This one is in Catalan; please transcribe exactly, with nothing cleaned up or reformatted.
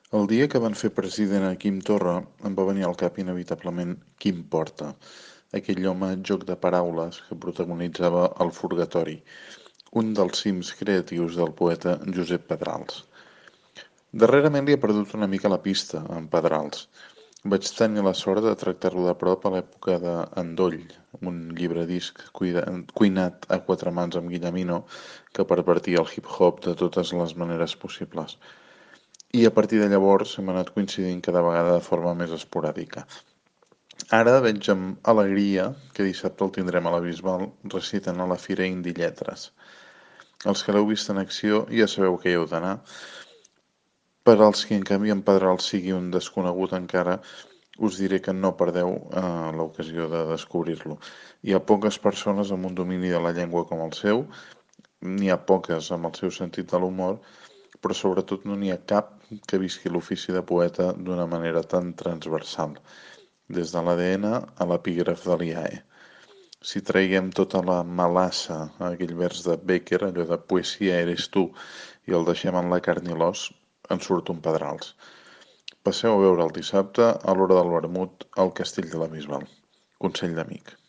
El dia que van fer president a Quim Torra em va venir al cap inevitablement Quim Porta, aquell home joc de paraules que protagonitzava El Furgatori, un dels cims creatius del poeta Josep Pedrals. Darrerament li he perdut una mica la pista, en Pedrals. Vaig tenir la sort de tractar-lo de prop a l'època de Endoll, un llibre-disc cuinat a quatre mans amb Guillemino que pervertia el hip-hop de totes les maneres possibles. I a partir de llavors hem anat coincidint cada vegada de forma més esporàdica. Ara veig amb alegria que dissabte el tindrem a la Bisbal recitant a la Fira Indie Lletres. Els que l'heu vist en acció ja sabeu que hi heu d'anar. Per als qui en canvi en Pedrals sigui un desconegut encara, us diré que no perdeu eh, l'ocasió de descobrir-lo. Hi ha poques persones amb un domini de la llengua com el seu, n'hi ha poques amb el seu sentit de l'humor, però sobretot no n'hi ha cap que visqui l'ofici de poeta d'una manera tan transversal, des de l'A D N a l'epígraf de l'I A E. Si traiguem tota la melassa a aquell vers de Becker, allò de poesia eres tu, i el deixem en la carn i l'os, en surt un Pedrals. Passeu a veure el dissabte, a l'hora del vermut, al Castell de la Bisbal. Consell d'amic.